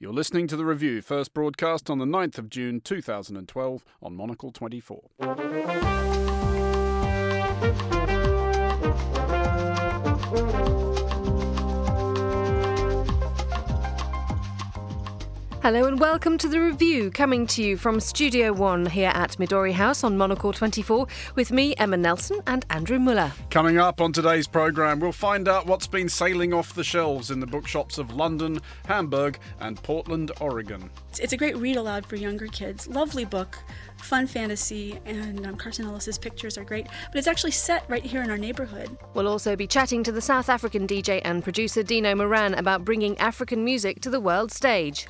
You're listening to The Review, first broadcast on the 9th of June 2012 on Monocle 24. Hello and welcome to The Review, coming to you from Studio One here at Midori House on Monocle 24 with me, Emma Nelson, and Andrew Muller. Coming up on today's programme, we'll find out what's been sailing off the shelves in the bookshops of London, Hamburg and Portland, Oregon. It's a great read aloud for younger kids. Lovely book, fun fantasy, and Carson Ellis's pictures are great. But it's actually set right here in our neighbourhood. We'll also be chatting to the South African DJ and producer Dino Moran about bringing African music to the world stage.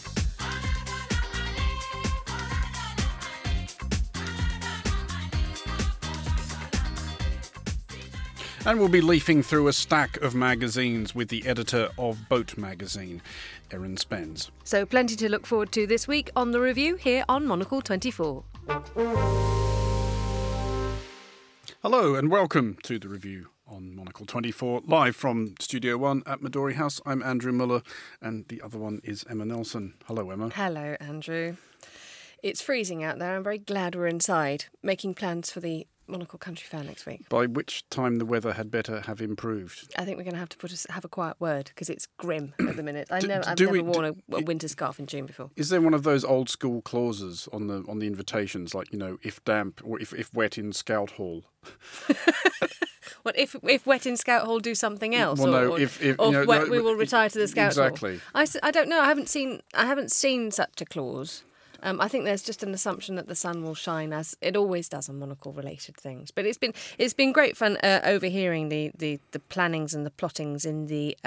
And we'll be leafing through a stack of magazines with the editor of Boat magazine, Erin Spence. So plenty to look forward to this week on The Review here on Monocle 24. Hello and welcome to The Review on Monocle 24, live from Studio One at Midori House. I'm Andrew Muller and the other one is Emma Nelson. Hello, Emma. Hello, Andrew. It's freezing out there. I'm very glad we're inside, making plans for the Monocle Country Fair next week. By which time the weather had better have improved. I think we're going to have to have a quiet word because it's grim at the minute. I've never worn a winter scarf in June before. Is there one of those old school clauses on the invitations, like, you know, if damp or if wet in Scout Hall? Well, if wet in Scout Hall, do something else. Well, no, or if wet, we will retire to the Scout exactly. Hall. I don't know. I haven't seen such a clause. I think there's just an assumption that the sun will shine, as it always does on Monocle-related things. But it's been great fun overhearing the plannings and the plottings in the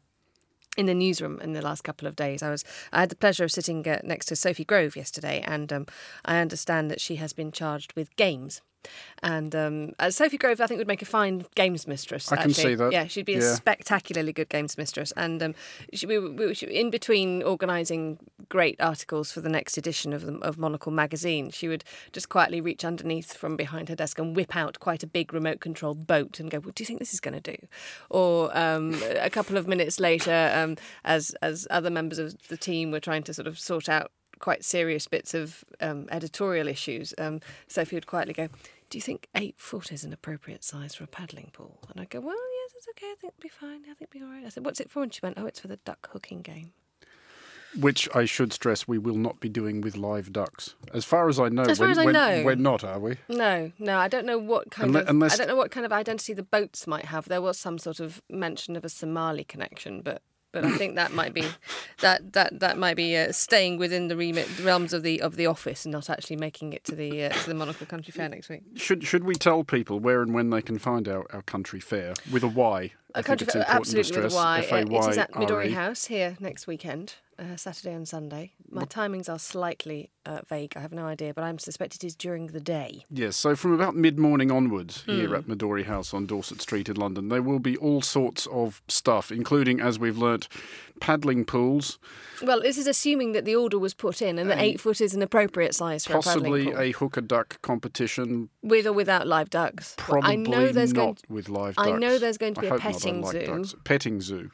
newsroom in the last couple of days. I had the pleasure of sitting next to Sophie Grove yesterday, and I understand that she has been charged with games. And Sophie Grove, I think, would make a fine games mistress. I can see that. Yeah, she'd be a spectacularly good games mistress. And we in between organising great articles for the next edition of Monocle magazine, she would just quietly reach underneath from behind her desk and whip out quite a big remote-control boat and go, "What do you think this is going to do?" Or a couple of minutes later, as other members of the team were trying to sort of sort out quite serious bits of editorial issues, Sophie would quietly go, "Do you think 8 foot is an appropriate size for a paddling pool?" And I'd go, "Well, yes, it's okay, I think it'll be fine, I think it'll be all right." I said, "What's it for?" And she went, "Oh, it's for the duck hooking game." Which I should stress we will not be doing with live ducks. As far as I know, we're not, are we? No, I don't know what kind I don't know what kind of identity the boats might have. There was some sort of mention of a Somali connection, but I think that might be that might be staying within the realms of the office and not actually making it to the Monocle Country Fair next week. Should we tell people where and when they can find our country fair with a Y? A country fair, absolutely, with a Y. F-A-Y-R-E. It is at Midori House here next weekend, Saturday and Sunday. My timings are slightly vague. I have no idea, but I suspect it is during the day. Yes, so from about mid-morning onwards here at Midori House on Dorset Street in London, there will be all sorts of stuff, including, as we've learnt, paddling pools. Well, this is assuming that the order was put in and that 8 foot is an appropriate size for a paddling pool. Possibly a hooker duck competition. With or without live ducks. Probably not with live ducks. I know there's going to be a petting zoo. Petting zoo.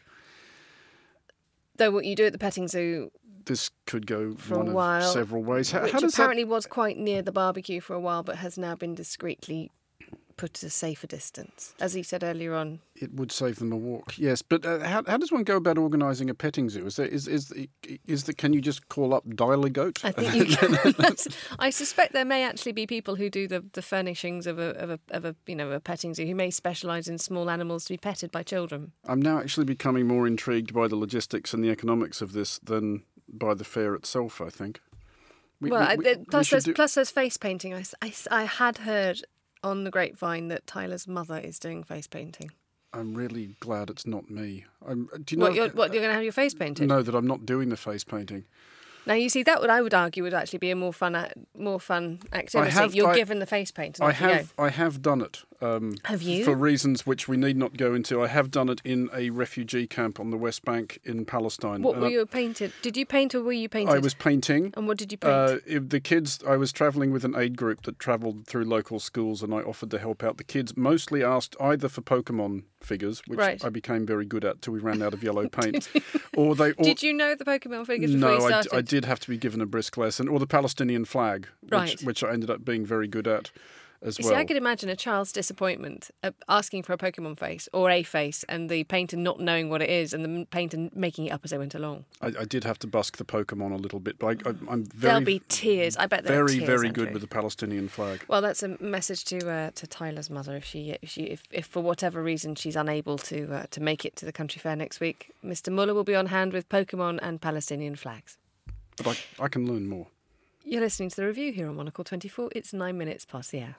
Though what you do at the petting zoo... This could go for one a while, of several ways. Which apparently was quite near the barbecue for a while, but has now been discreetly put at a safer distance. As he said earlier on, it would save them a walk. Yes, but how does one go about organising a petting zoo? Can you just call up Dial Goat? I think you can. I suspect there may actually be people who do the furnishings of a petting zoo who may specialise in small animals to be petted by children. I'm now actually becoming more intrigued by the logistics and the economics of this than by the fair itself, I think. Plus there's face painting. I had heard on the grapevine that Tyler's mother is doing face painting. I'm really glad it's not me. Do you know you're going to have your face painted? No, that I'm not doing the face painting. Now you see, that I would argue would actually be a more fun activity. You're given the face paint. I have done it, Have you? For reasons which we need not go into. I have done it in a refugee camp on the West Bank in Palestine. What were you painted? Did you paint or were you painted? I was painting. And what did you paint? The kids, I was travelling with an aid group that travelled through local schools, and I offered to help out. The kids mostly asked either for Pokemon figures, which I became very good at till we ran out of yellow paint. Did you know the Pokemon figures before you started? No, I did have to be given a brisk lesson. Or the Palestinian flag, which I ended up being very good at as well. See, I could imagine a child's disappointment at asking for a Pokemon face or a face and the painter not knowing what it is and the painter making it up as they went along. I did have to busk the Pokemon a little bit, but I'm very... There'll be tears. I bet there'll be tears. Very good with the Palestinian flag. Well, that's a message to Tyler's mother. If for whatever reason she's unable to make it to the country fair next week, Mr. Muller will be on hand with Pokemon and Palestinian flags. But I can learn more. You're listening to The Review here on Monocle 24. It's 9 minutes past the hour.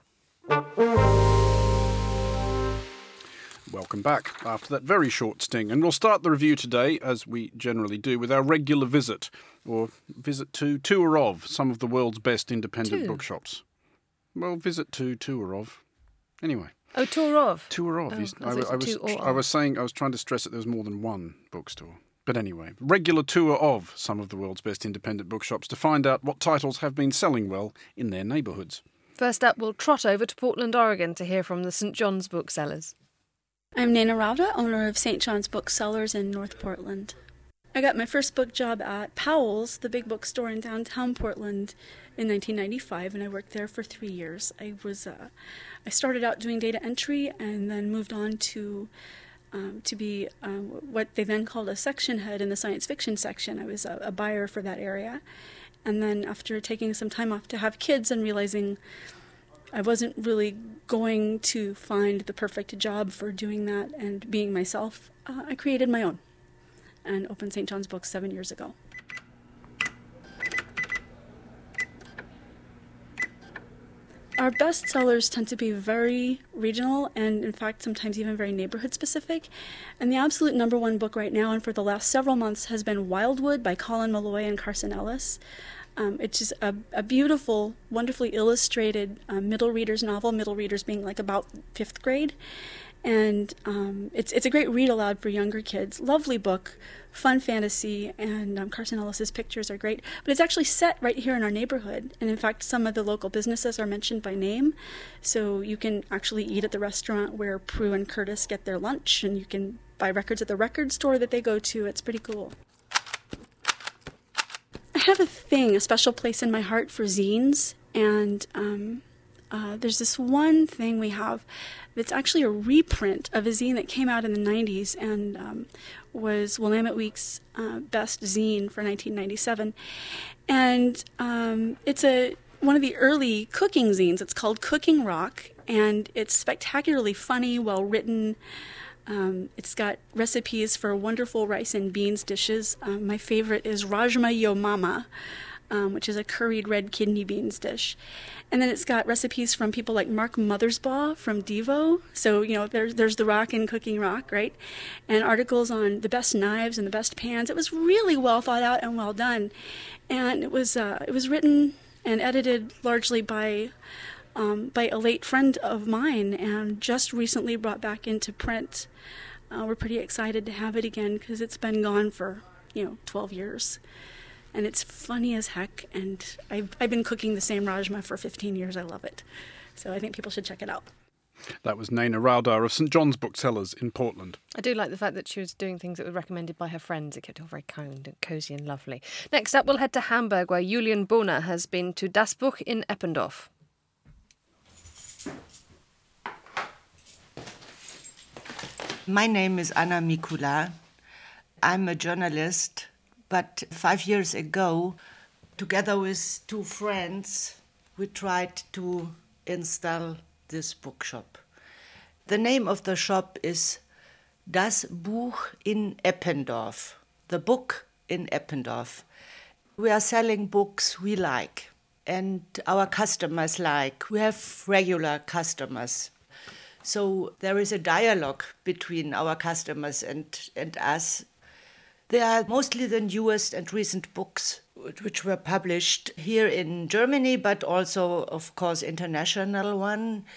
Welcome back after that very short sting. And we'll start the review today, as we generally do, with our regular visit, or visit to, tour of, some of the world's best independent bookshops. Well, visit to, tour of. Anyway. Oh, tour of? Tour of. I was trying to stress that there was more than one bookstore. But anyway, regular tour of some of the world's best independent bookshops to find out what titles have been selling well in their neighbourhoods. First up, we'll trot over to Portland, Oregon to hear from the St. John's Booksellers. I'm Nana Rauda, owner of St. John's Booksellers in North Portland. I got my first book job at Powell's, the big bookstore in downtown Portland, in 1995, and I worked there for 3 years. I started out doing data entry and then moved on to be what they then called a section head in the science fiction section. I was a buyer for that area. And then after taking some time off to have kids and realizing I wasn't really going to find the perfect job for doing that and being myself, I created my own and opened St. John's Books 7 years ago. Our best sellers tend to be very regional and, in fact, sometimes even very neighborhood specific. And the absolute number one book right now and for the last several months has been Wildwood by Colin Meloy and Carson Ellis. It's just a beautiful, wonderfully illustrated middle readers novel, middle readers being like about 5th grade. And it's a great read aloud for younger kids. Lovely book, fun fantasy, and Carson Ellis's pictures are great. But it's actually set right here in our neighborhood. And in fact, some of the local businesses are mentioned by name. So you can actually eat at the restaurant where Prue and Curtis get their lunch, and you can buy records at the record store that they go to. It's pretty cool. I have a special place in my heart for zines, and there's this one thing we have that's actually a reprint of a zine that came out in the 90s and was Willamette Week's best zine for 1997. And it's one of the early cooking zines. It's called Cooking Rock, and it's spectacularly funny, well-written. It's got recipes for wonderful rice and beans dishes. My favorite is Rajma Yo Mama, which is a curried red kidney beans dish. And then it's got recipes from people like Mark Mothersbaugh from Devo. So, there's The Rock in Cooking Rock, right? And articles on the best knives and the best pans. It was really well thought out and well done. And it was written and edited largely by a late friend of mine and just recently brought back into print. We're pretty excited to have it again because it's been gone for, 12 years. And it's funny as heck, and I've been cooking the same rajma for 15 years. I love it. So I think people should check it out. That was Nana Rauda of St. John's Booksellers in Portland. I do like the fact that she was doing things that were recommended by her friends. It kept it all very kind and cosy and lovely. Next up, we'll head to Hamburg, where Julian Bohner has been to Das Buch in Eppendorf. My name is Anna Mikula. I'm a journalist, but 5 years ago, together with 2 friends, we tried to install this bookshop. The name of the shop is Das Buch in Eppendorf, the book in Eppendorf. We are selling books we like and our customers like. We have regular customers. So there is a dialogue between our customers and us. They are mostly the newest and recent books which were published here in Germany, but also, of course, international one.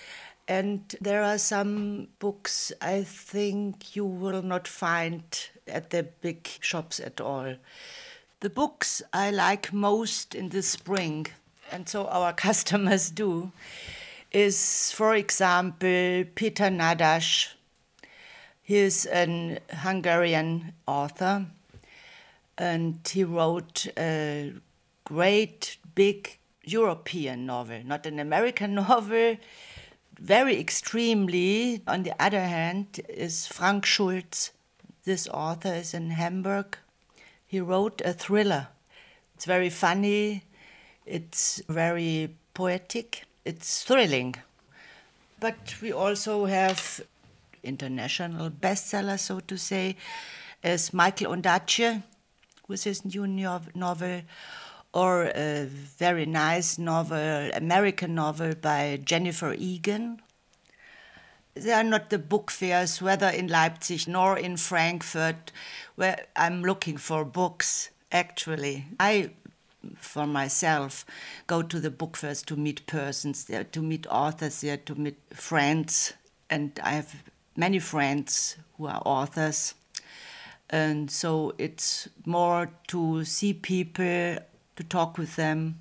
And there are some books I think you will not find at the big shops at all. The books I like most in the spring, and so our customers do, is, for example, Peter Nadaš. He is a Hungarian author, and he wrote a great, big European novel, not an American novel, very extremely. On the other hand, is Frank Schulz. This author is in Hamburg. He wrote a thriller. It's very funny, it's very poetic, it's thrilling. But we also have international bestsellers, so to say, as Michael Ondaatje with his new novel, or a very nice novel, American novel by Jennifer Egan. They are not the book fairs, whether in Leipzig nor in Frankfurt, where I'm looking for books, actually. I, for myself, go to the book fairs to meet persons there, to meet authors there, to meet friends. And I have many friends who are authors. And so it's more to see people, to talk with them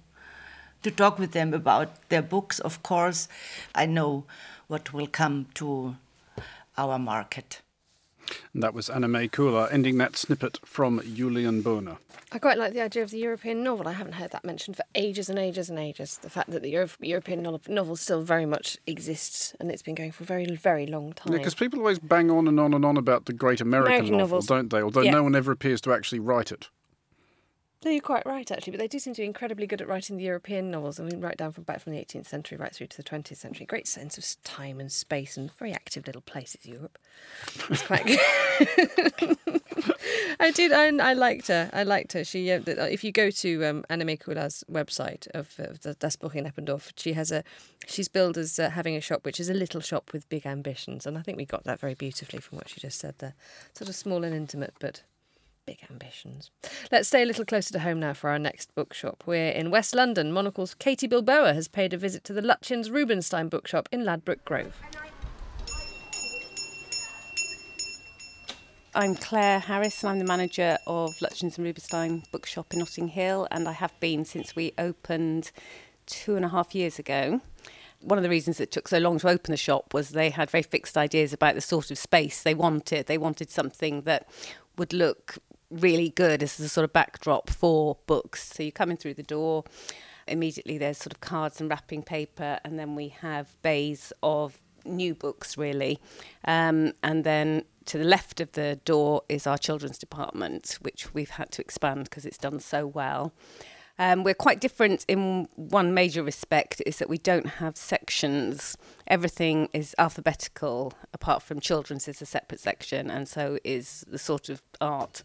about their books, of course. I know what will come to our market. And that was Anna May Kula, ending that snippet from Julian Bohner. I quite like the idea of the European novel. I haven't heard that mentioned for ages and ages and ages. The fact that the European novel still very much exists, and it's been going for a very, very long time. Yeah, because people always bang on and on and on about the great American novel, novels, don't they? Although no one ever appears to actually write it. No, you're quite right, actually, but they do seem to be incredibly good at writing the European novels. I mean, right down from the 18th century right through to the 20th century. Great sense of time and space, and very active little place is Europe. It's quite good. I liked her. She, if you go to Anna May Kula's website of Das Buch in Eppendorf, she's billed as having a shop which is a little shop with big ambitions, and I think we got that very beautifully from what she just said there. Sort of small and intimate, but big ambitions. Let's stay a little closer to home now for our next bookshop. We're in West London. Monocle's Katie Bilboa has paid a visit to the Lutchins Rubinstein bookshop in Ladbroke Grove. I'm Claire Harris and I'm the manager of Lutchins and Rubinstein bookshop in Notting Hill, and I have been since we opened 2.5 years ago. One of the reasons it took so long to open the shop was they had very fixed ideas about the sort of space they wanted. They wanted something that would look really good as a sort of backdrop for books. So you come in through the door, immediately there's sort of cards and wrapping paper, and then we have bays of new books, really. And then to the left of the door is our children's department, which we've had to expand because it's done so well. We're quite different in one major respect, is that we don't have sections. Everything is alphabetical, apart from children's is a separate section, and so is the sort of art.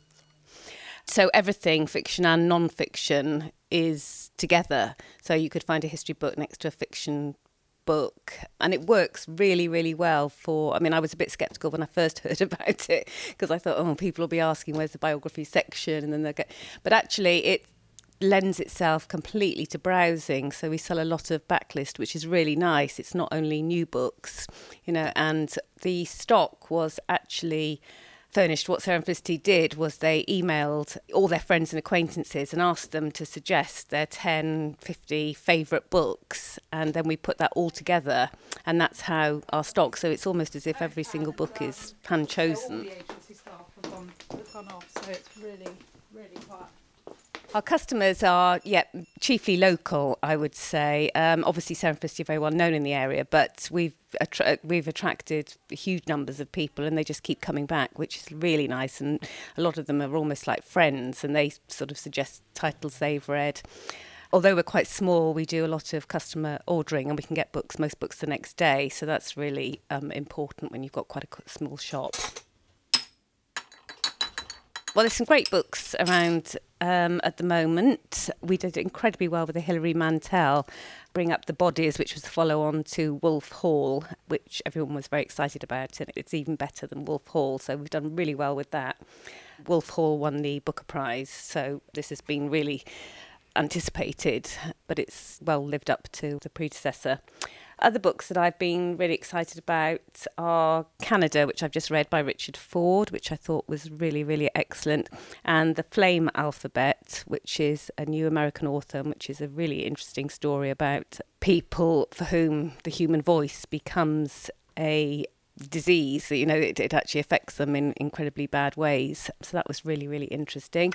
So everything, fiction and non-fiction, is together. So you could find a history book next to a fiction book, and it works really, really well I was a bit sceptical when I first heard about it, because I thought, people will be asking where's the biography section, and then they'll get... But actually it lends itself completely to browsing, so we sell a lot of backlist, which is really nice. It's not only new books, and the stock was actually furnished. What Serendipity did was they emailed all their friends and acquaintances and asked them to suggest their 10, 50 favourite books, and then we put that all together, and that's how our stock, so it's almost as if every single book is hand-chosen. All the agency staff have gone off, so it's really, really quiet. Our customers are, chiefly local, I would say. Obviously, Serendipity are very well known in the area, but we've attracted huge numbers of people, and they just keep coming back, which is really nice. And a lot of them are almost like friends, and they sort of suggest titles they've read. Although we're quite small, we do a lot of customer ordering, and we can get most books the next day. So that's really important when you've got quite a small shop. Well, there's some great books around at the moment. We did incredibly well with the Hilary Mantel, Bring Up the Bodies, which was the follow-on to Wolf Hall, which everyone was very excited about, and it's even better than Wolf Hall, so we've done really well with that. Wolf Hall won the Booker Prize, so this has been really anticipated, but it's well lived up to the predecessor. Other books that I've been really excited about are Canada, which I've just read by Richard Ford, which I thought was really, really excellent, and The Flame Alphabet, which is a new American author, which is a really interesting story about people for whom the human voice becomes a disease. You know, it actually affects them in incredibly bad ways. So that was really, really interesting.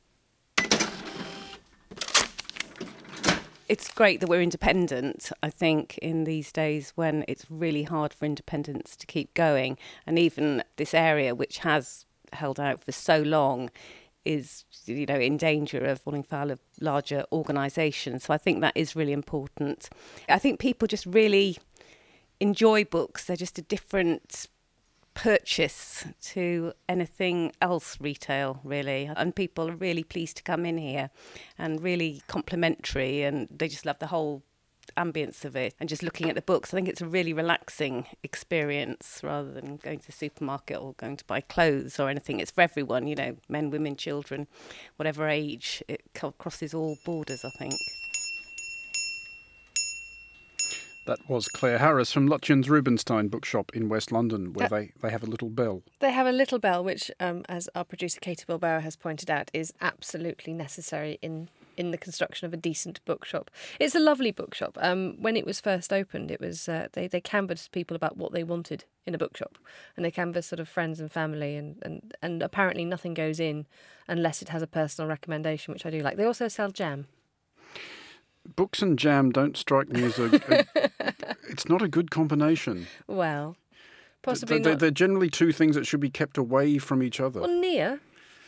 It's great that we're independent, I think, in these days when it's really hard for independents to keep going. And even this area, which has held out for so long, is, you know, in danger of falling foul of larger organisations. So I think that is really important. I think people just really enjoy books. They're just a different purchase to anything else retail, really, and people are really pleased to come in here and really complimentary, and they just love the whole ambience of it and just looking at the books. I think it's a really relaxing experience rather than going to the supermarket or going to buy clothes or anything. It's for everyone, you know, men, women, children, whatever age. It crosses all borders, I think. That was Claire Harris from Lutyens Rubinstein Bookshop in West London, where they have a little bell. They have a little bell, which, as our producer Katie Bilbao has pointed out, is absolutely necessary in the construction of a decent bookshop. It's a lovely bookshop. When it was first opened, it was they canvassed people about what they wanted in a bookshop, and they canvassed sort of friends and family, and apparently nothing goes in unless it has a personal recommendation, which I do like. They also sell jam. Books and jam don't strike me as it's not a good combination. Well, possibly not. They're generally two things that should be kept away from each other. Well, near.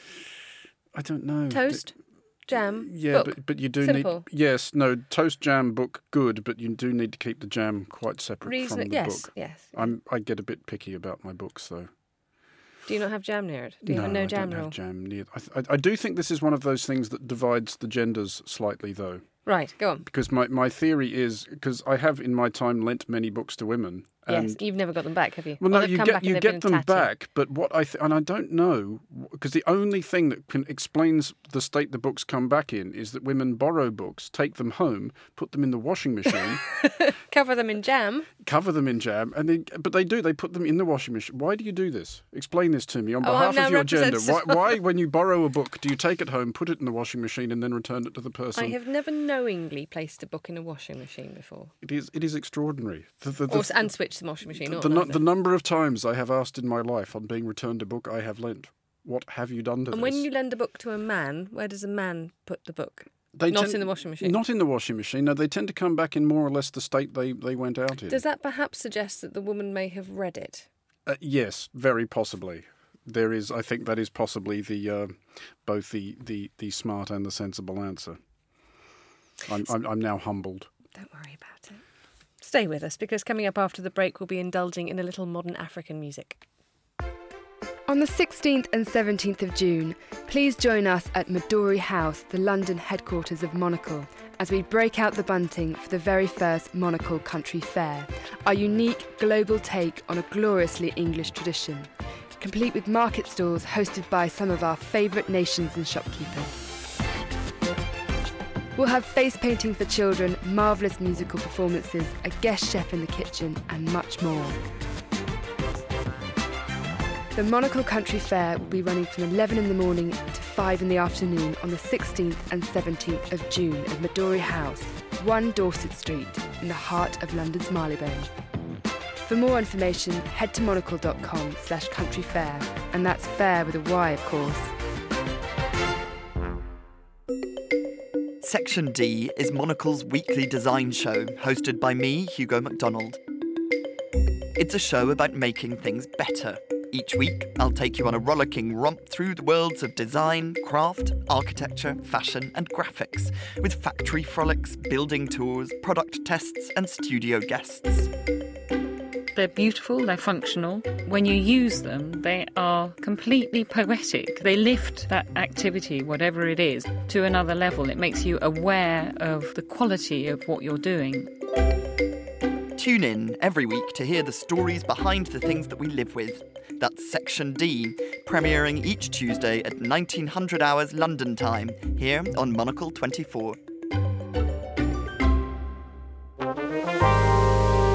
I don't know. Toast, jam, yeah, book. but you do Simple. need... Yes, no, toast, jam, book, good, but you do need to keep the jam quite separate from the book. Yes. I get a bit picky about my books, though. Do you not have jam near it? Do you have a no jam rule? rule? Have jam near. I do think this is one of those things that divides the genders slightly, though. Right, go on. Because my theory is, because I have in my time lent many books to women. Yes, you've never got them back, have you? Well, no, you get them back, but what and I don't know, because the only thing that explains the state the books come back in is that women borrow books, take them home, put them in the washing machine, cover them in jam, and but they put them in the washing machine. Why do you do this? Explain this to me on behalf of your gender. Why, when you borrow a book, do you take it home, put it in the washing machine, and then return it to the person? I have never knowingly placed a book in a washing machine before. It is extraordinary. And switched the washing machine. The number of times I have asked in my life on being returned a book I have lent, what have you done to this? And when you lend a book to a man, where does a man put the book? In the washing machine? Not in the washing machine. No, they tend to come back in more or less the state they went out in. Does that perhaps suggest that the woman may have read it? Yes, very possibly. There is. I think that is possibly both the smart and the sensible answer. I'm now humbled. Don't worry about it. Stay with us, because coming up after the break, we'll be indulging in a little modern African music. On the 16th and 17th of June, please join us at Midori House, the London headquarters of Monocle, as we break out the bunting for the very first Monocle Country Fair, our unique global take on a gloriously English tradition, complete with market stalls hosted by some of our favourite nations and shopkeepers. We'll have face painting for children, marvellous musical performances, a guest chef in the kitchen, and much more. The Monocle Country Fair will be running from 11 in the morning to 5 in the afternoon on the 16th and 17th of June at Midori House, 1 Dorset Street, in the heart of London's Marylebone. For more information, head to monocle.com/countryfair, and that's fair with a Y, of course. Section D is Monocle's weekly design show, hosted by me, Hugo MacDonald. It's a show about making things better. Each week, I'll take you on a rollicking romp through the worlds of design, craft, architecture, fashion, and graphics, with factory frolics, building tours, product tests, and studio guests. They're beautiful, they're functional. When you use them, they are completely poetic. They lift that activity, whatever it is, to another level. It makes you aware of the quality of what you're doing. Tune in every week to hear the stories behind the things that we live with. That's Section D, premiering each Tuesday at 1900 hours London time, here on Monocle 24.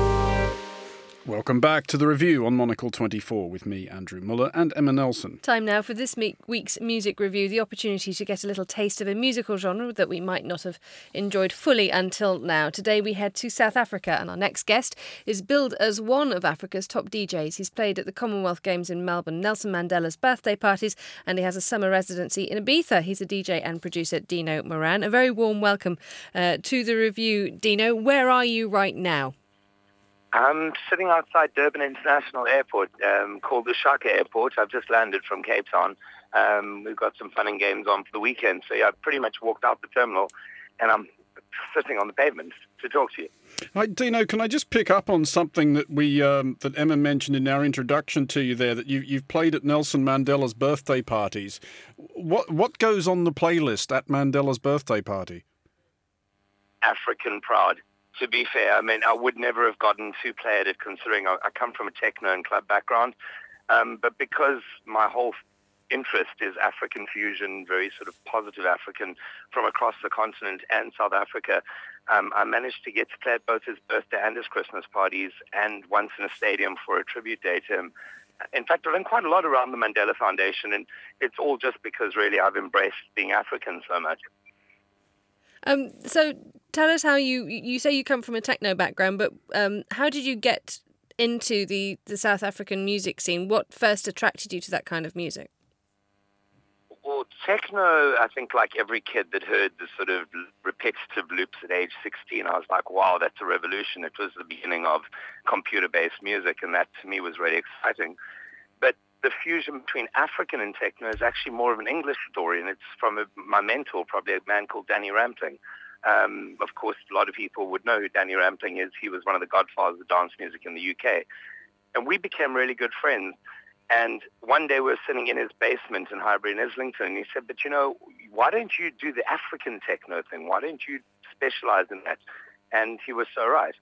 Welcome back to the review on Monocle 24 with me, Andrew Muller, and Emma Nelson. Time now for this week's music review, the opportunity to get a little taste of a musical genre that we might not have enjoyed fully until now. Today we head to South Africa, and our next guest is billed as one of Africa's top DJs. He's played at the Commonwealth Games in Melbourne, Nelson Mandela's birthday parties, and he has a summer residency in Ibiza. He's a DJ and producer, Dino Moran. A very warm welcome to the review, Dino. Where are you right now? I'm sitting outside Durban International Airport, called the Shaka Airport. I've just landed from Cape Town. We've got some fun and games on for the weekend. So yeah, I pretty much walked out the terminal and I'm sitting on the pavement to talk to you. Hi, Dino, can I just pick up on something that that Emma mentioned in our introduction to you there, that you've played at Nelson Mandela's birthday parties. What goes on the playlist at Mandela's birthday party? African proud. To be fair, I mean, I would never have gotten to play at it considering I come from a techno and club background. But because my whole interest is African fusion, very sort of positive African from across the continent and South Africa, I managed to get to play at both his birthday and his Christmas parties, and once in a stadium for a tribute day to him. In fact, I've done quite a lot around the Mandela Foundation, and it's all just because really I've embraced being African so much. So tell us how you say you come from a techno background, but how did you get into the South African music scene? What first attracted you to that kind of music? Well, techno, I think like every kid that heard the sort of repetitive loops at age 16, I was like, wow, that's a revolution. It was the beginning of computer-based music, and that to me was really exciting. But the fusion between African and techno is actually more of an English story, and it's from my mentor, probably a man called Danny Rampling. Of course, a lot of people would know who Danny Rampling is. He was one of the godfathers of dance music in the UK. And we became really good friends. And one day we were sitting in his basement in Highbury in Islington, and he said, but you know, why don't you do the African techno thing? Why don't you specialize in that? And he was so right.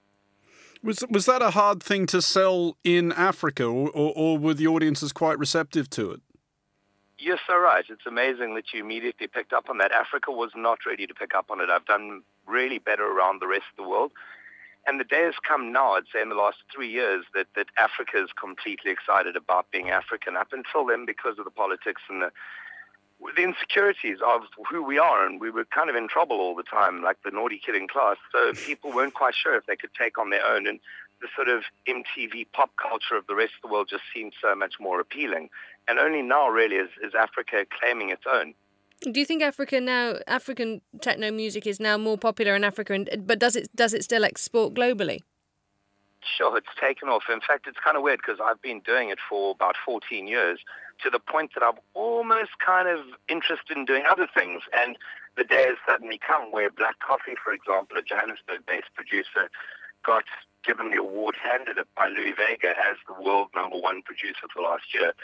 Was that a hard thing to sell in Africa, or were the audiences quite receptive to it? You're so right. It's amazing that you immediately picked up on that. Africa was not ready to pick up on it. I've done really better around the rest of the world. And the day has come now, I'd say in the last 3 years, that Africa is completely excited about being African. Up until then, because of the politics and the insecurities of who we are, and we were kind of in trouble all the time, like the naughty kid in class. So people weren't quite sure if they could take on their own, and the sort of MTV pop culture of the rest of the world just seemed so much more appealing. And only now, really, is Africa claiming its own. Do you think African techno music is now more popular in Africa, but does it still export globally? Sure, it's taken off. In fact, it's kind of weird because I've been doing it for about 14 years, to the point that I'm almost kind of interested in doing other things. And the day has suddenly come where Black Coffee, for example, a Johannesburg-based producer, got given the award handed it by Louis Vega as the world #1 producer for last year.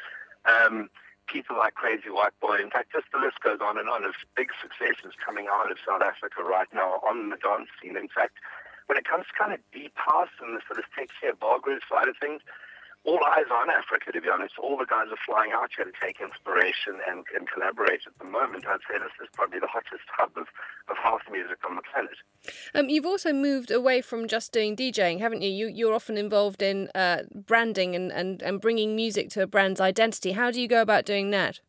People like Crazy White Boy, in fact, just the list goes on of big successes coming out of South Africa right now on the dance scene. In fact, when it comes to kind of deep house and the sort of sexier bar groove side of things, all eyes on Africa, to be honest. All the guys are flying out here to take inspiration and collaborate at the moment. I'd say this is probably the hottest hub of house music on the planet. You've also moved away from just doing DJing, haven't you? You're often involved in branding and bringing music to a brand's identity. How do you go about doing that?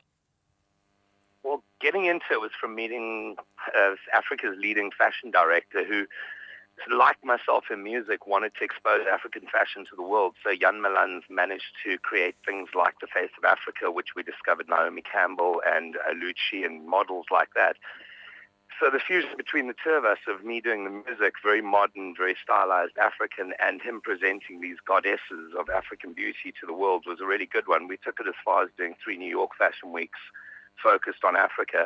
Well, getting into it was from meeting Africa's leading fashion director who, like myself in music, wanted to expose African fashion to the world. So Jan Malans managed to create things like the Face of Africa, which we discovered Naomi Campbell and Lucci and models like that. So the fusion between the two of us, of me doing the music, very modern, very stylized African, and him presenting these goddesses of African beauty to the world, was a really good one. We took it as far as doing 3 New York Fashion Weeks focused on Africa.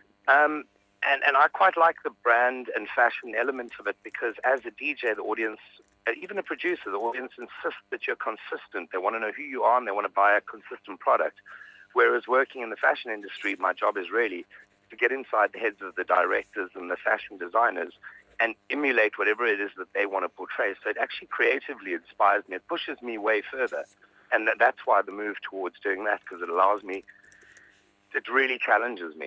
And I quite like the brand and fashion element of it, because as a DJ, the audience, even a producer, the audience insists that you're consistent. They want to know who you are and they want to buy a consistent product. Whereas working in the fashion industry, my job is really to get inside the heads of the directors and the fashion designers and emulate whatever it is that they want to portray. So it actually creatively inspires me. It pushes me way further. And that's why the move towards doing that, because it allows me, it really challenges me.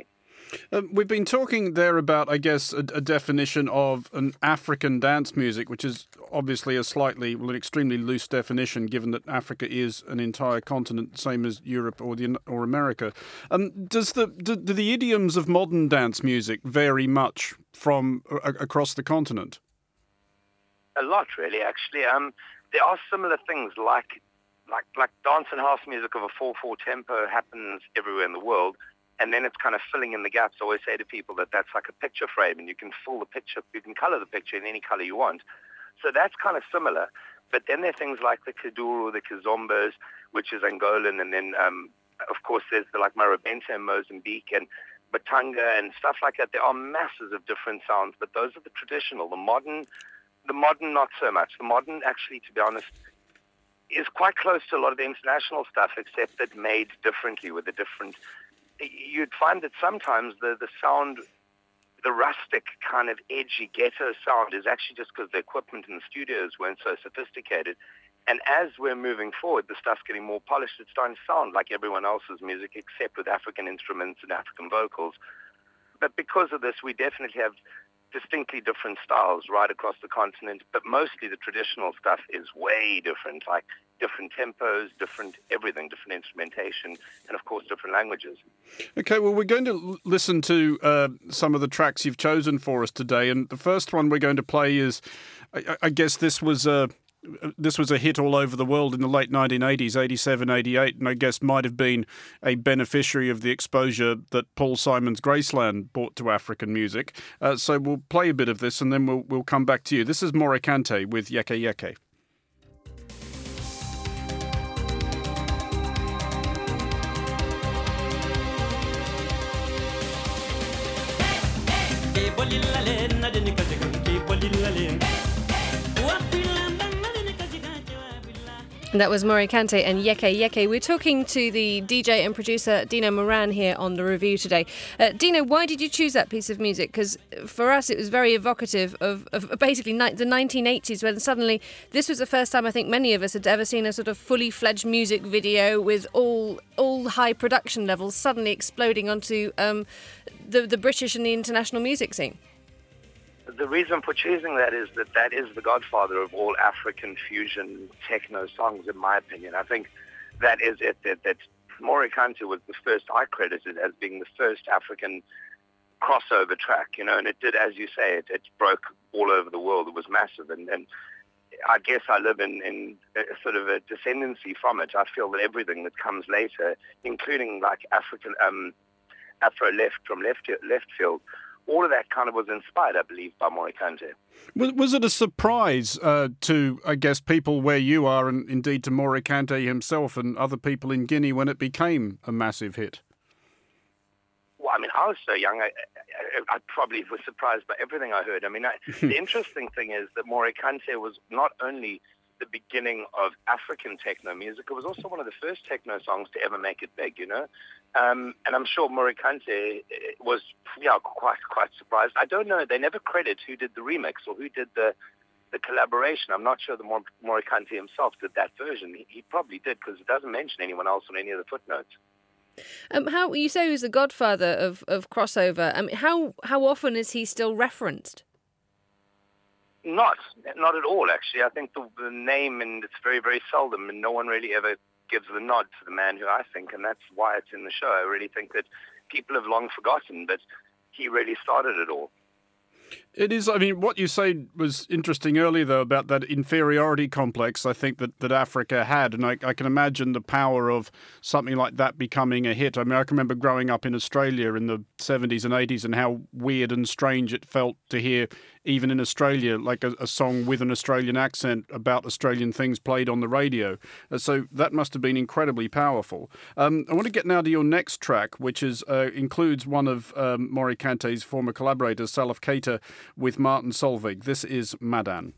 We've been talking there about, I guess, a definition of an African dance music, which is obviously an extremely loose definition, given that Africa is an entire continent, same as Europe or America. Do the idioms of modern dance music vary much from across the continent? A lot, really. Actually, there are similar things like dance and house music of a 4/4 tempo happens everywhere in the world. And then it's kind of filling in the gaps. I always say to people that that's like a picture frame, and you can fill the picture, you can color the picture in any color you want. So that's kind of similar. But then there are things like the Kuduro, the Kizombas, which is Angolan, and then, of course, there's like Marabenta in Mozambique, and Batanga and stuff like that. There are masses of different sounds, but those are the traditional. The modern, not so much. The modern, actually, to be honest, is quite close to a lot of the international stuff, except that made differently with a different... You'd find that sometimes the sound, the rustic kind of edgy ghetto sound, is actually just because the equipment in the studios weren't so sophisticated. And as we're moving forward, the stuff's getting more polished. It's starting to sound like everyone else's music, except with African instruments and African vocals. But because of this, we definitely have distinctly different styles right across the continent, but mostly the traditional stuff is way different, like different tempos, different everything, different instrumentation, and of course different languages. Okay, well, we're going to listen to some of the tracks you've chosen for us today, and the first one we're going to play is, I guess this was a hit all over the world in the late 1980s, 87, 88, and I guess might have been a beneficiary of the exposure that Paul Simon's Graceland brought to African music. So we'll play a bit of this and then we'll come back to you. This is Morikante with Yeke Yeke. And that was Morikante and Yeke Yeke. We're talking to the DJ and producer Dino Moran here on The Review today. Dino, why did you choose that piece of music? Because for us it was very evocative of basically the 1980s, when suddenly this was the first time I think many of us had ever seen a sort of fully fledged music video with all high production levels suddenly exploding onto the British and the international music scene. The reason for choosing that is the godfather of all African fusion techno songs, in my opinion. I think that is it, that Morikante was the first I credited as being the first African crossover track, and it did, as you say, it broke all over the world. It was massive, and I guess I live in a sort of a descendancy from it. I feel that everything that comes later, including like Afro left from left field, all of that kind of was inspired, I believe, by Morikante. Was it a surprise to, I guess, people where you are, and indeed to Morikante himself and other people in Guinea, when it became a massive hit? Well, I mean, I was so young, I probably was surprised by everything I heard. I mean, the interesting thing is that Morikante was not only the beginning of African techno music, it was also one of the first techno songs to ever make it big, and I'm sure Morikante was quite surprised. I don't know, they never credit who did the remix or who did the collaboration. I'm not sure that Morikante himself did that version. He probably did, because it doesn't mention anyone else on any of the footnotes. How you say he was the godfather of crossover? How often is he still referenced? Not at all, actually. I think the name, and it's very, very seldom, and no one really ever gives the nod to the man who I think, and that's why it's in the show. I really think that people have long forgotten, but he really started it all. It is, I mean, what you say was interesting earlier, though, about that inferiority complex, I think, that Africa had. And I can imagine the power of something like that becoming a hit. I mean, I can remember growing up in Australia in the 70s and 80s and how weird and strange it felt to hear, even in Australia, like a song with an Australian accent about Australian things played on the radio. So that must have been incredibly powerful. I want to get now to your next track, which includes one of Morikante's former collaborators, Salif Keita, with Martin Solveig. This is Madan.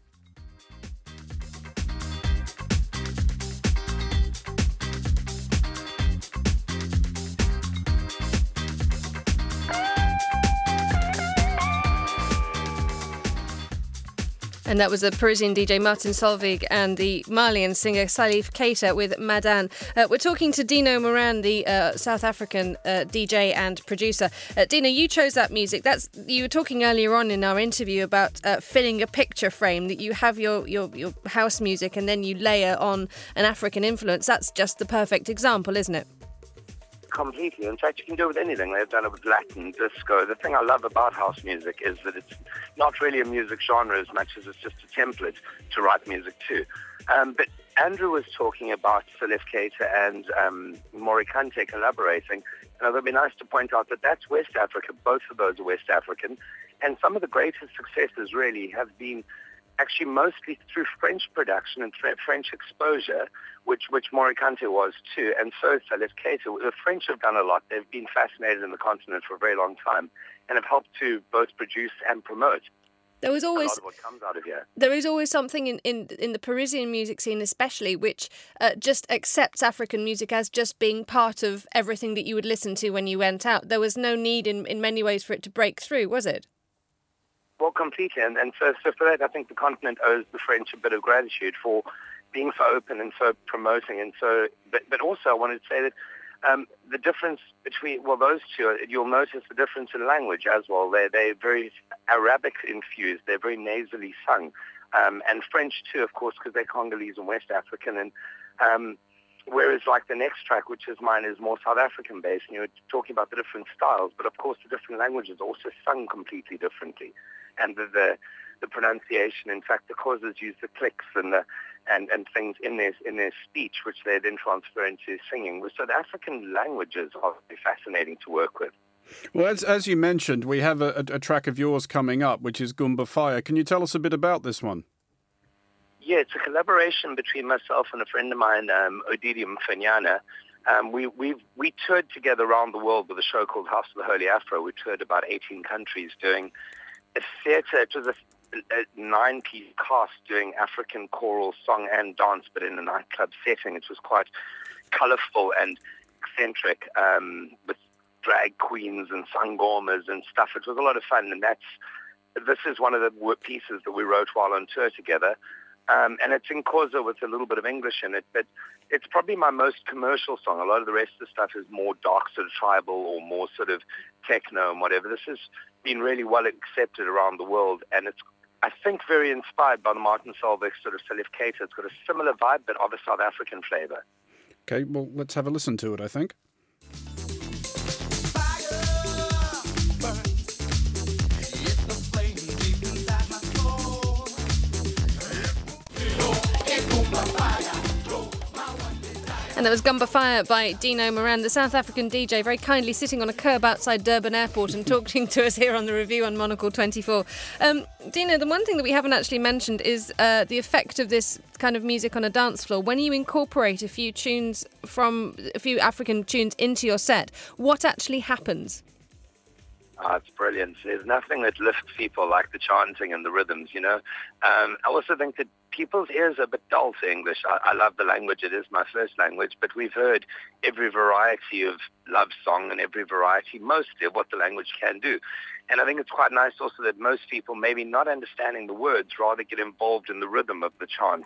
And that was the Parisian DJ Martin Solveig and the Malian singer Salif Keita with Madan. We're talking to Dino Moran, the South African DJ and producer. Dino, you chose that music. You were talking earlier on in our interview about filling a picture frame, that you have your house music and then you layer on an African influence. That's just the perfect example, isn't it? Completely. In fact, you can do it with anything. They've done it with Latin, disco. The thing I love about house music is that it's not really a music genre as much as it's just a template to write music to. But Andrew was talking about Salif Keita and Morikante collaborating. And it would be nice to point out that that's West Africa. Both of those are West African. And some of the greatest successes really have been actually mostly through French production and French exposure, which Morikante was too, and so Salif Keita. The French have done a lot. They've been fascinated in the continent for a very long time and have helped to both produce and promote a lot of what comes out of here. There is always something in the Parisian music scene especially which just accepts African music as just being part of everything that you would listen to when you went out. There was no need in many ways for it to break through, was it? Well, completely. And so for that, I think the continent owes the French a bit of gratitude for being so open and so promoting. And so, but also I wanted to say that the difference between, those two, you'll notice the difference in language as well. They're very Arabic infused. They're very nasally sung. And French too, of course, because they're Congolese and West African. And whereas like the next track, which is mine, is more South African based, and you're talking about the different styles, but of course the different languages are also sung completely differently. And the pronunciation, in fact, the Khoisas use the clicks and things in their speech, which they then transfer into singing. So the African languages are very fascinating to work with. Well, as you mentioned, we have a track of yours coming up, which is Gumba Fire. Can you tell us a bit about this one? Yeah, it's a collaboration between myself and a friend of mine, Odidi Mfanyana. We toured together around the world with a show called House of the Holy Afro. We toured about 18 countries doing a theatre. It was a 9-piece cast doing African choral song and dance, but in a nightclub setting. It was quite colourful and eccentric, with drag queens and sangomas and stuff. It was a lot of fun, and this is one of the pieces that we wrote while on tour together. And it's in Xhosa with a little bit of English in it, but it's probably my most commercial song. A lot of the rest of the stuff is more dark, sort of tribal, or more sort of techno and whatever. This has been really well accepted around the world, and it's, I think, very inspired by the Martin Solveig sort of Salif Keita. It's got a similar vibe, but of a South African flavour. Okay, well, let's have a listen to it, I think. And that was Gumba Fire by Dino Moran, the South African DJ, very kindly sitting on a curb outside Durban Airport and talking to us here on the review on Monocle 24. Dino, the one thing that we haven't actually mentioned is the effect of this kind of music on a dance floor. When you incorporate a few African tunes into your set, what actually happens? Oh, it's brilliant. There's nothing that lifts people like the chanting and the rhythms, you know. I also think that people's ears are a bit dull to English. I love the language. It is my first language, but we've heard every variety of love song and every variety, mostly, of what the language can do. And I think it's quite nice also that most people, maybe not understanding the words, rather get involved in the rhythm of the chant.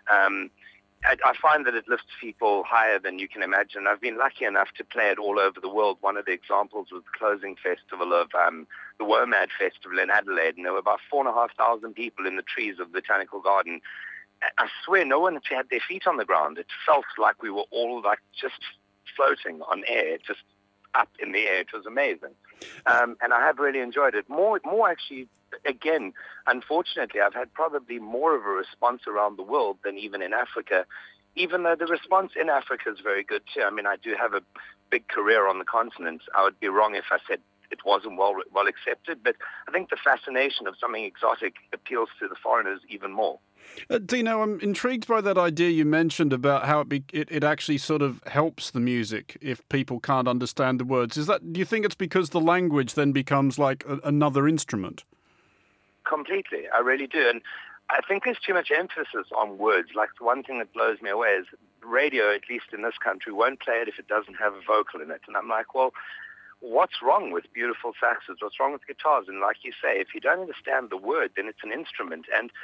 I find that it lifts people higher than you can imagine. I've been lucky enough to play it all over the world. One of the examples was the closing festival of the WOMAD Festival in Adelaide, and there were about 4,500 people in the trees of the Botanical Garden. I swear no one had their feet on the ground. It felt like we were all like just floating on air, just up in the air. It was amazing. And I have really enjoyed it. More actually, again, unfortunately, I've had probably more of a response around the world than even in Africa, even though the response in Africa is very good too. I mean, I do have a big career on the continent. I would be wrong if I said it wasn't well accepted, but I think the fascination of something exotic appeals to the foreigners even more. Dino, I'm intrigued by that idea you mentioned about how it actually sort of helps the music if people can't understand the words. Do you think it's because the language then becomes like another instrument? Completely, I really do. And I think there's too much emphasis on words. Like, the one thing that blows me away is radio, at least in this country, won't play it if it doesn't have a vocal in it. And I'm like, well, what's wrong with beautiful saxes? What's wrong with guitars? And like you say, if you don't understand the word, then it's an instrument. And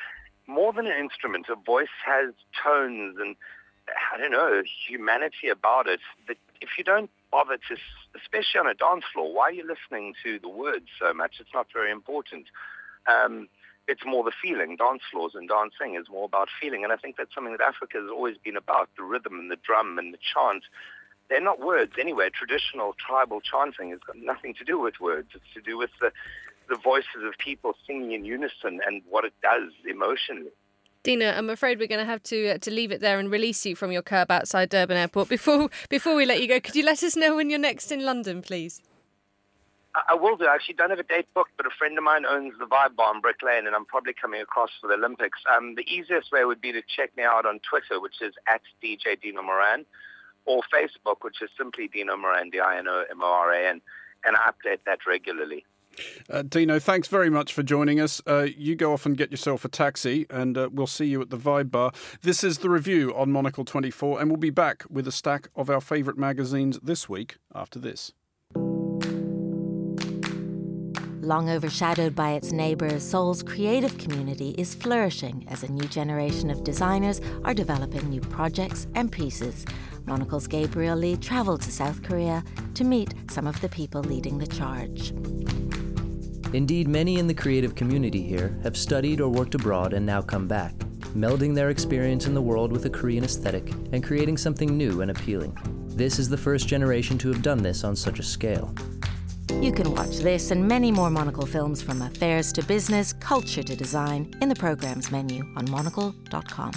more than an instrument. A voice has tones and, I don't know, humanity about it. But if you don't bother to, especially on a dance floor, why are you listening to the words so much? It's not very important. It's more the feeling. Dance floors and dancing is more about feeling. And I think that's something that Africa has always been about, the rhythm and the drum and the chant. They're not words anyway. Traditional tribal chanting has got nothing to do with words. It's to do with the voices of people singing in unison and what it does emotionally. Dina, I'm afraid we're going to have to leave it there and release you from your curb outside Durban Airport. Before we let you go, could you let us know when you're next in London, please? I will do. I actually don't have a date booked, but a friend of mine owns the Vibe Bar in Brick Lane, and I'm probably coming across for the Olympics. The easiest way would be to check me out on Twitter, which is @DJ Dino Moran, or Facebook, which is simply Dino Moran, DINOMORAN, and I update that regularly. Dino, thanks very much for joining us. You go off and get yourself a taxi, and we'll see you at the Vibe Bar. This is The Review on Monocle 24, and we'll be back with a stack of our favourite magazines this week after this. Long overshadowed by its neighbours, Seoul's creative community is flourishing as a new generation of designers are developing new projects and pieces. Monocle's Gabriel Lee travelled to South Korea to meet some of the people leading the charge. Indeed, many in the creative community here have studied or worked abroad and now come back, melding their experience in the world with a Korean aesthetic and creating something new and appealing. This is the first generation to have done this on such a scale. You can watch this and many more Monocle films, from affairs to business, culture to design, in the programmes menu on monocle.com.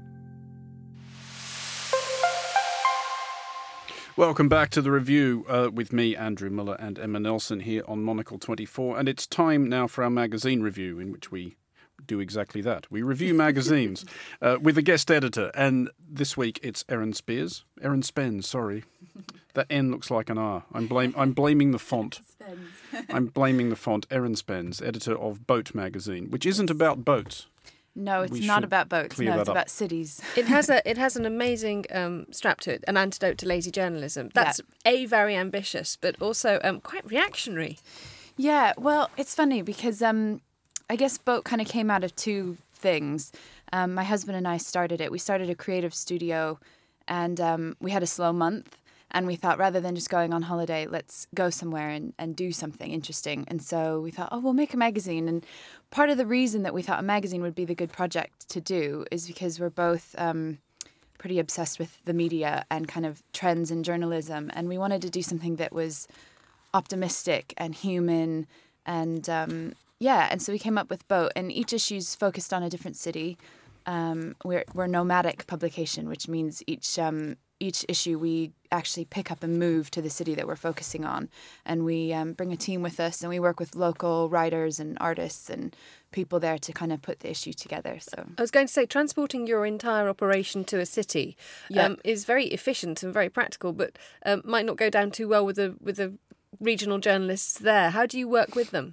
Welcome back to The Review with me, Andrew Muller, and Emma Nelson here on Monocle 24. And it's time now for our magazine review, in which we do exactly that. We review magazines with a guest editor. And this week it's Erin Spence, sorry. That N looks like an R. I'm blaming the font. I'm blaming the font. Erin Spence, editor of Boat magazine, which isn't about boats. No, it's not about boats. No, it's about cities. It has an amazing strap to it, an antidote to lazy journalism. That's very ambitious, but also quite reactionary. Yeah, well, it's funny because I guess Boat kind of came out of two things. My husband and I started it. We started a creative studio, and we had a slow month. And we thought, rather than just going on holiday, let's go somewhere and do something interesting. And so we thought, we'll make a magazine. And part of the reason that we thought a magazine would be the good project to do is because we're both pretty obsessed with the media and kind of trends in journalism. And we wanted to do something that was optimistic and human. And and so we came up with Boat. And each issue's focused on a different city. We're a nomadic publication, which means each issue we actually pick up and move to the city that we're focusing on. And we bring a team with us, and we work with local writers and artists and people there to kind of put the issue together. So I was going to say, transporting your entire operation to a city is very efficient and very practical, but might not go down too well with the regional journalists there. How do you work with them?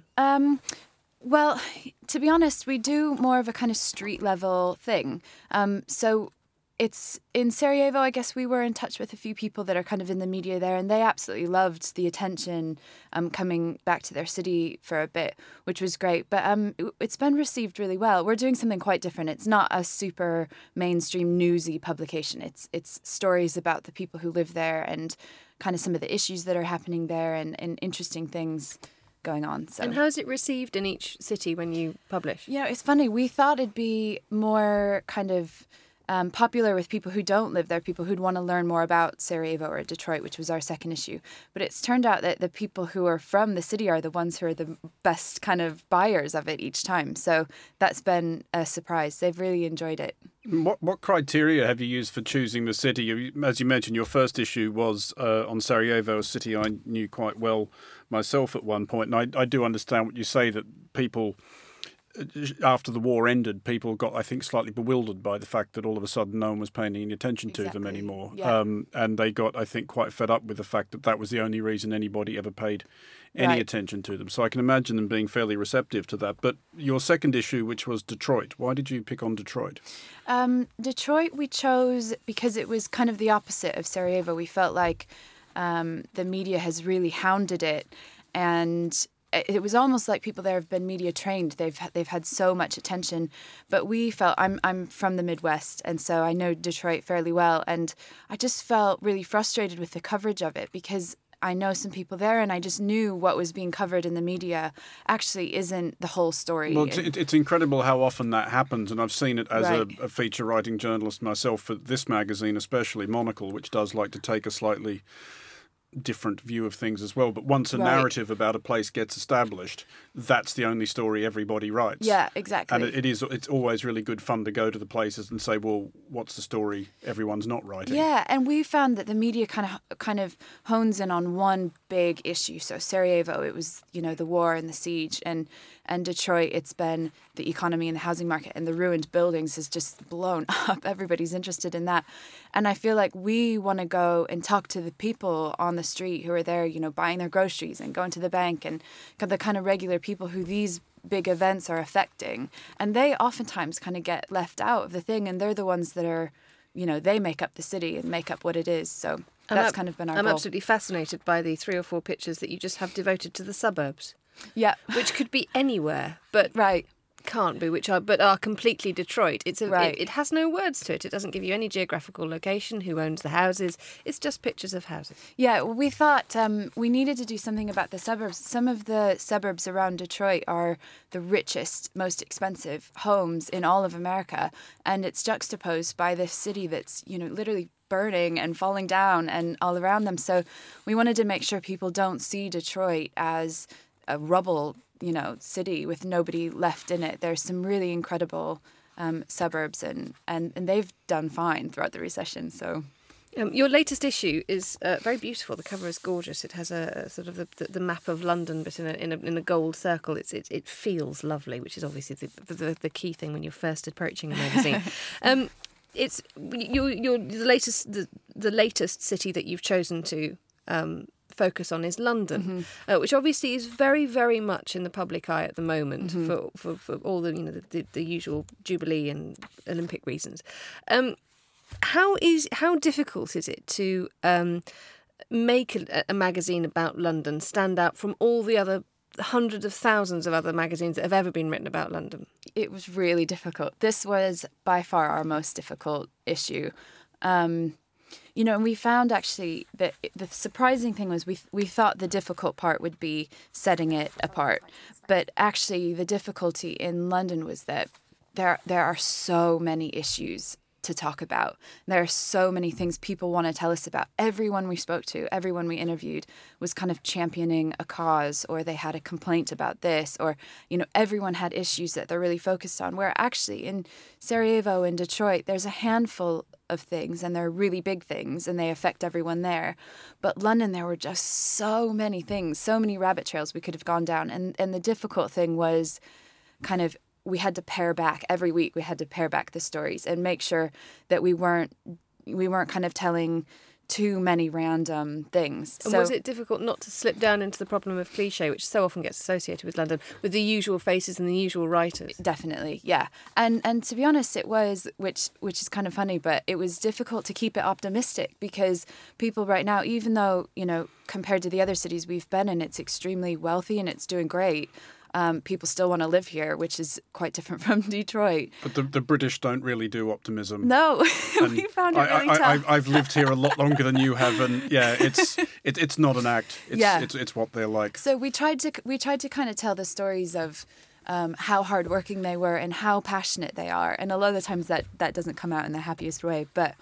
Well, to be honest, we do more of a kind of street level thing. So it's in Sarajevo, I guess we were in touch with a few people that are kind of in the media there, and they absolutely loved the attention coming back to their city for a bit, which was great. But it's been received really well. We're doing something quite different. It's not a super mainstream newsy publication. It's stories about the people who live there and kind of some of the issues that are happening there and interesting things going on. So. And how's it received in each city when you publish? You know, it's funny. We thought it'd be more kind of popular with people who don't live there, people who'd want to learn more about Sarajevo or Detroit, which was our second issue. But it's turned out that the people who are from the city are the ones who are the best kind of buyers of it each time. So that's been a surprise. They've really enjoyed it. What criteria have you used for choosing the city? As you mentioned, your first issue was on Sarajevo, a city I knew quite well myself at one point. And I do understand what you say, that people, after the war ended, people got, I think, slightly bewildered by the fact that all of a sudden no one was paying any attention to them anymore. Yeah. And they got, I think, quite fed up with the fact that that was the only reason anybody ever paid any attention to them. So I can imagine them being fairly receptive to that. But your second issue, which was Detroit, why did you pick on Detroit? Detroit we chose because it was kind of the opposite of Sarajevo. We felt like the media has really hounded it, and it was almost like people there have been media trained. They've had so much attention. But we felt, I'm from the Midwest, and so I know Detroit fairly well, and I just felt really frustrated with the coverage of it because I know some people there, and I just knew what was being covered in the media actually isn't the whole story. Well, it's incredible how often that happens, and I've seen it as a feature writing journalist myself for this magazine, especially Monocle, which does like to take a slightly different view of things as well. But once a narrative about a place gets established, that's the only story everybody writes. Yeah, exactly. And it's always really good fun to go to the places and say, well, what's the story everyone's not writing? Yeah, and we found that the media kind of hones in on one big issue. So Sarajevo, it was, the war and the siege, and Detroit, it's been the economy and the housing market, and the ruined buildings has just blown up. Everybody's interested in that. And I feel like we want to go and talk to the people on the street who are there, buying their groceries and going to the bank, and the kind of regular people who these big events are affecting. And they oftentimes kind of get left out of the thing, and they're the ones that are, they make up the city and make up what it is. So that's kind of been our goal. I'm absolutely fascinated by the 3 or 4 pictures that you just have devoted to the suburbs. Yeah. Which could be anywhere, but can't be, but are completely Detroit. It has no words to it. It doesn't give you any geographical location, who owns the houses. It's just pictures of houses. Yeah, we thought we needed to do something about the suburbs. Some of the suburbs around Detroit are the richest, most expensive homes in all of America, and it's juxtaposed by this city that's, literally burning and falling down and all around them. So we wanted to make sure people don't see Detroit as a rubble, city with nobody left in it. There's some really incredible suburbs, and they've done fine throughout the recession. So, your latest issue is very beautiful. The cover is gorgeous. It has a sort of the map of London, but in a gold circle. It feels lovely, which is obviously the key thing when you're first approaching a magazine. It's the latest city that you've chosen to focus on is London, which obviously is very, very much in the public eye at the moment for all the usual Jubilee and Olympic reasons. How difficult is it to make a magazine about London stand out from all the other hundreds of thousands of other magazines that have ever been written about London? It was really difficult. This was by far our most difficult issue. And we found actually that the surprising thing was we thought the difficult part would be setting it apart. But actually the difficulty in London was that there are so many issues to talk about. There are so many things people want to tell us about. Everyone we spoke to, everyone we interviewed was kind of championing a cause, or they had a complaint about this, or, everyone had issues that they're really focused on. Where actually in Sarajevo and Detroit, there's a handful of things, and they're really big things, and they affect everyone there. But London, there were just so many things, so many rabbit trails we could have gone down. And the difficult thing was kind of, we had to pare back every week. We had to pare back the stories and make sure that we weren't kind of telling too many random things. And was it difficult not to slip down into the problem of cliche, which so often gets associated with London, with the usual faces and the usual writers? Definitely, yeah. And to be honest, it was, which is kind of funny, but it was difficult to keep it optimistic, because people right now, even though, compared to the other cities we've been in, it's extremely wealthy and it's doing great. People still want to live here, which is quite different from Detroit. But the British don't really do optimism. No, we found it really tough. I've lived here a lot longer than you have, and it's not an act. It's what they're like. So we tried to kind of tell the stories of how hardworking they were and how passionate they are, and a lot of the times that doesn't come out in the happiest way. But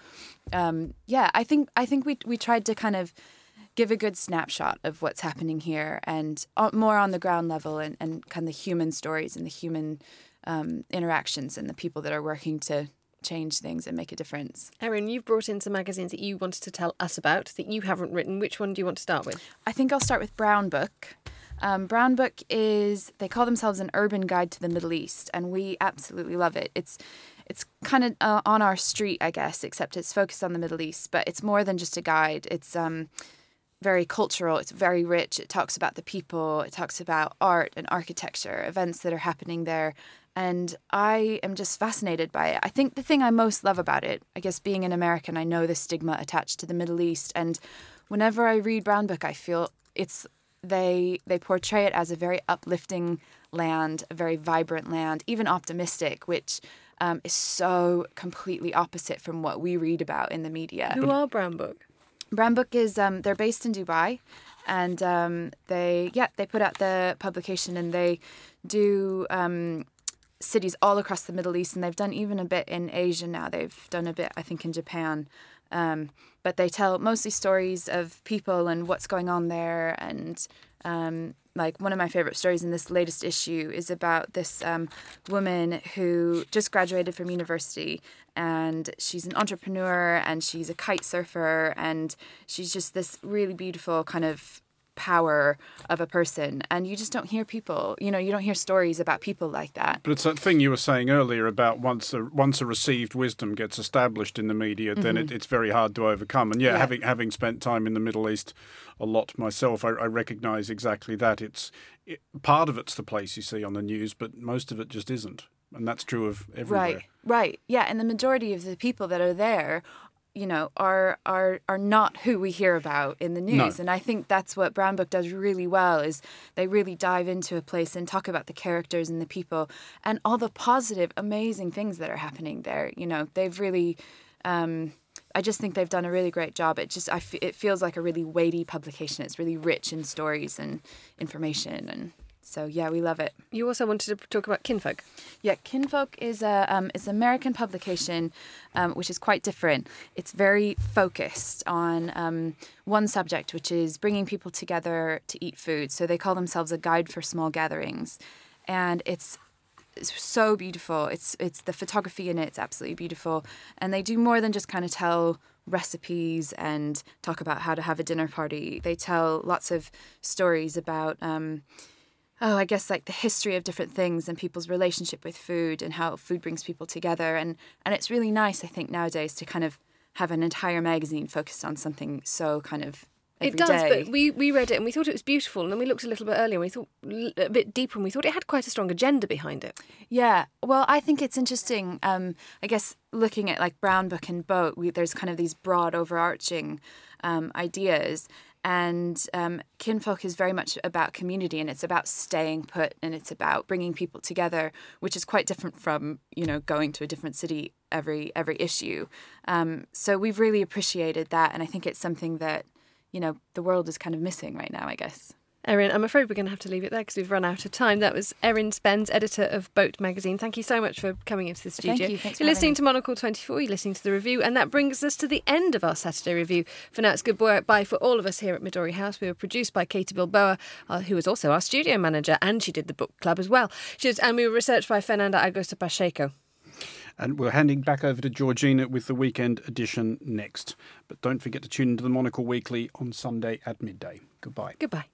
I think we tried to kind of give a good snapshot of what's happening here, and more on the ground level, and kind of the human stories and the human interactions and the people that are working to change things and make a difference. Erin, you've brought in some magazines that you wanted to tell us about that you haven't written. Which one do you want to start with? I think I'll start with Brown Book. Brown Book they call themselves an urban guide to the Middle East, and we absolutely love it. It's kind of on our street, I guess, except it's focused on the Middle East, but it's more than just a guide. It's very cultural. It's very rich. It talks about the people. It talks about art and architecture, events that are happening there. And I am just fascinated by it. I think the thing I most love about it, I guess being an American, I know the stigma attached to the Middle East. And whenever I read Brown Book, I feel it's they portray it as a very uplifting land, a very vibrant land, even optimistic, which is so completely opposite from what we read about in the media. Who are Brown Book? Brown Book is they're based in Dubai, and they put out the publication, and they do cities all across the Middle East, and they've done even a bit in Asia now. They've done a bit, I think, in Japan. But they tell mostly stories of people and what's going on there. And like one of my favorite stories in this latest issue is about this woman who just graduated from university, and she's an entrepreneur and she's a kite surfer, and she's just this really beautiful kind of power of a person, and you just don't hear people, you don't hear stories about people like that. But it's that thing you were saying earlier about once a received wisdom gets established in the media, then it's very hard to overcome. And having spent time in the Middle East a lot myself, I recognise exactly that. Part of it's the place you see on the news, but most of it just isn't, and that's true of everywhere. Right. Yeah, and the majority of the people that are there are not who we hear about in the news. No. And I think that's what Brown Book does really well, is they really dive into a place and talk about the characters and the people and all the positive, amazing things that are happening there. They've really, I just think they've done a really great job. It feels like a really weighty publication. It's really rich in stories and information, and so, yeah, we love it. You also wanted to talk about Kinfolk. Yeah, Kinfolk is an American publication, which is quite different. It's very focused on one subject, which is bringing people together to eat food. So they call themselves a guide for small gatherings. And it's so beautiful. It's the photography in it's absolutely beautiful. And they do more than just kind of tell recipes and talk about how to have a dinner party. They tell lots of stories about I guess like the history of different things and people's relationship with food and how food brings people together. And it's really nice, I think, nowadays to kind of have an entire magazine focused on something so kind of every day. It does, but we read it and we thought it was beautiful. And then we looked a little bit earlier and we thought a bit deeper, and we thought it had quite a strong agenda behind it. Yeah, well, I think it's interesting. I guess looking at like Brown Book and Boat, there's kind of these broad overarching ideas. And Kinfolk is very much about community, and it's about staying put, and it's about bringing people together, which is quite different from, going to a different city every issue. So we've really appreciated that, and I think it's something that, the world is kind of missing right now, I guess. Erin, I'm afraid we're going to have to leave it there because we've run out of time. That was Erin Spence, editor of Boat magazine. Thank you so much for coming into the studio. Thank you. Thanks You're listening to Monocle 24, you're listening to The Review, and that brings us to the end of our Saturday review. For now, it's goodbye for all of us here at Midori House. We were produced by Katie Bilboa, who was also our studio manager, and she did the book club as well. And we were researched by Fernanda Augusta Pacheco. And we're handing back over to Georgina with the weekend edition next. But don't forget to tune into the Monocle Weekly on Sunday at midday. Goodbye. Goodbye.